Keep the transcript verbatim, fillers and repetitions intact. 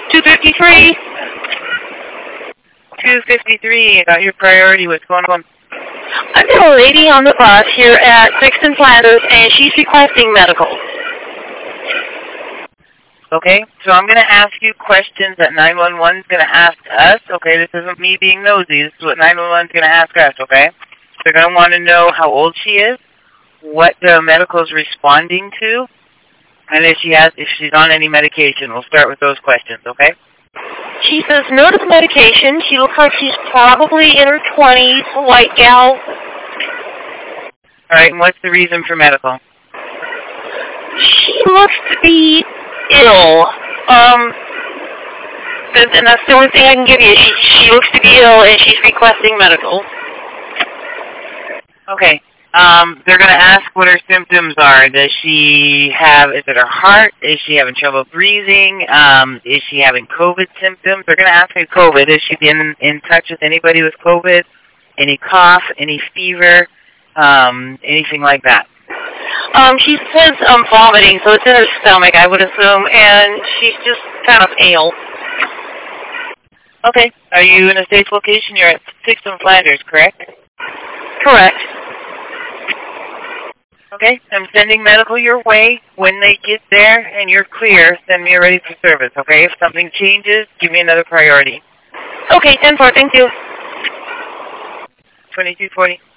two fifty-three. two fifty-three, I got your priority. What's going on? I've got a lady on the bus here at sixth and Flanders, and she's requesting medical. Okay, so I'm going to ask you questions that nine one one is going to ask us. Okay, this isn't me being nosy. This is what nine one one is going to ask us, okay? They're going to want to know how old she is, what the medical is responding to, and if she has, if she's on any medication. We'll start with those questions, okay? She says no to the medication. She looks like she's probably in her twenties, a white gal. All right, and what's the reason for medical? She looks to be ill. Um, and that's the only thing I can give you. She, she looks to be ill, and she's requesting medical. Okay. Um, they're going to ask what her symptoms are. Does she have, is it her heart? Is she having trouble breathing? Um, is she having COVID symptoms? They're going to ask her COVID. Has she been in touch with anybody with COVID? Any cough? Any fever? Um, anything like that? Um, she says um, vomiting, so it's in her stomach, I would assume, and she's just kind of pale. Okay. Are you in a safe location? You're at sixth and Flanders, correct? Correct. Okay. I'm sending medical your way. When they get there and you're clear, send me a ready for service, okay? If something changes, give me another priority. Okay, ten four, thank you. twenty-two forty.